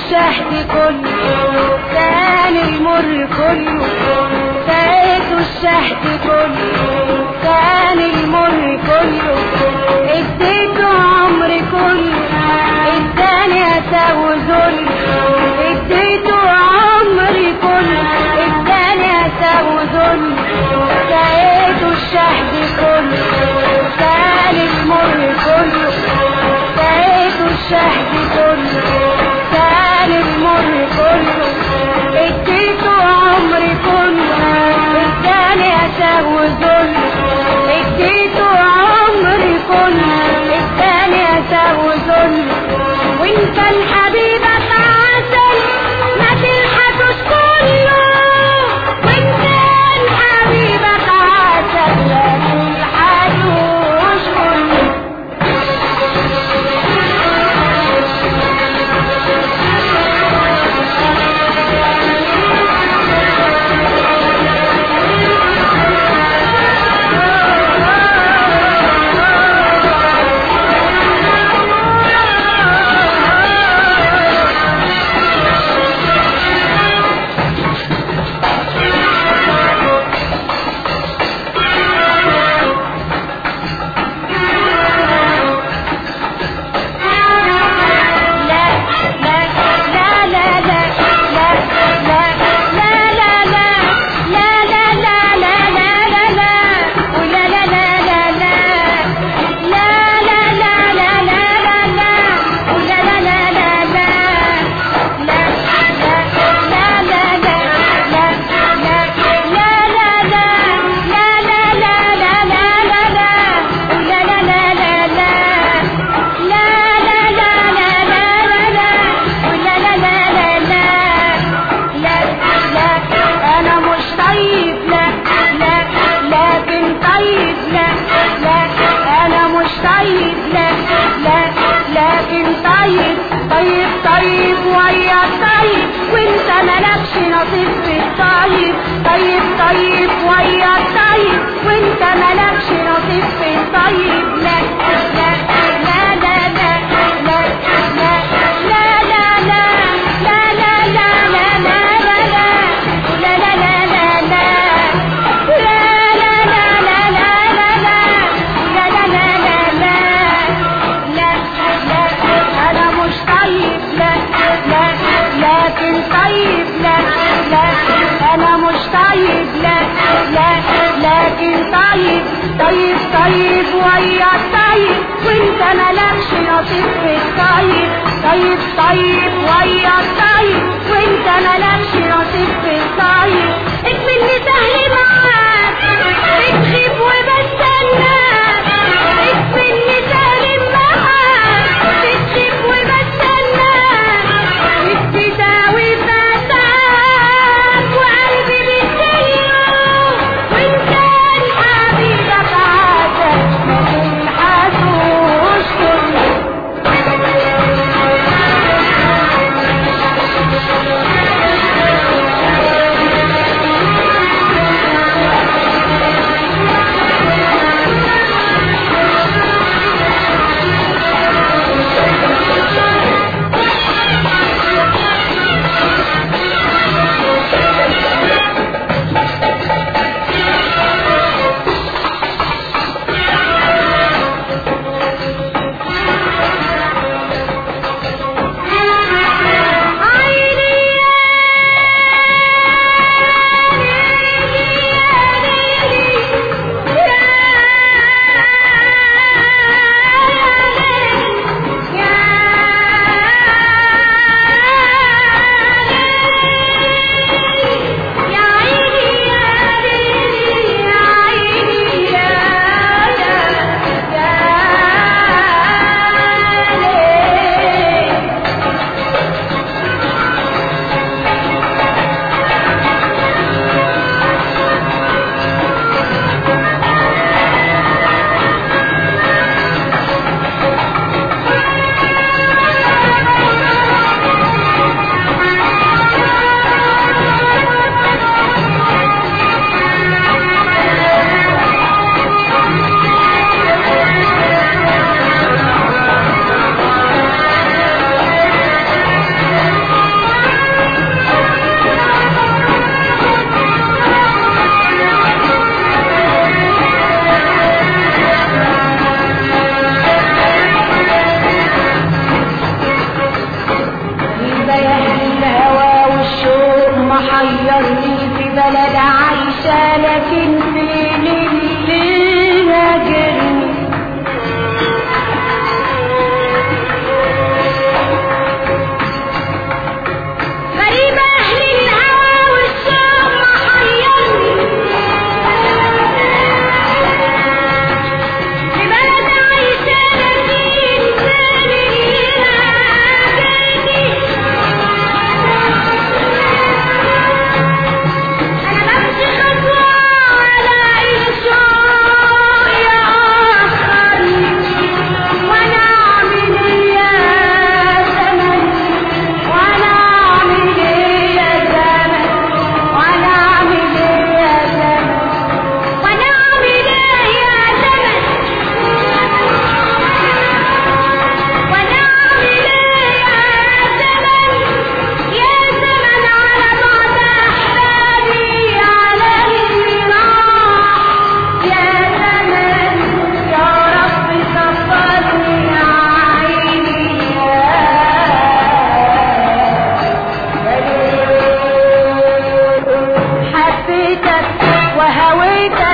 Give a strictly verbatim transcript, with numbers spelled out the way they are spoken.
الشهد كله كان المر كله، سقيته الشهد كله كان المر كله، اديته عمري كله اداني اسى وذل، اديته عمري كله اداني اسى وذل، سقيته الشهد كله كان المر كله، سقيته الشهد كله كان المر كله، اديته عمري كله اداني اسى وذل، اديته عمري كله اداني اسى وذل، وان كان حبيبك عسل ما تلحقوش كله، وان كان حبيبك عسل ما تلحقوش كله. طيب طيب ويا طيب وانت مالكش نصيب في الطيب، طيب طيب ويا طيب وانت مالكش نصيب في الطيب، لا لا لا لا لا لا لا لا لا لا لا لا لا طيب طيب ويا طيب وانت مالكش نصيب في الطيب، طيب طيب ويا طيب وانت مالكش نصيب في الطيب، اكملني سهل معاك بتخيب وبستناك، اكملني سهل معاك بتخيب وبستناك، بتداوي فتاك وقلبي بيتسلو، وان كان حبيبك عسل ما تلحقوش كله. لكن فين اللي هاجرني غريبة أهل الهوى والشوق محيرني في بلد عايشة لكن فين اللي هاجرني أنا بمشي خطوة ألاقي الشوق يأخرني وأنا أعمل إيه يا زمن وأنا أعمل إيه يا زمن وأنا أعمل إيه يا زمن وأنا أعمل إيه يا زمن وأنا أعمل إيه يا زمن يا زمن على بعد أحبابي على اللي راح يا زمن يا رب صبرني يا عيني يا حبيتك وهويتك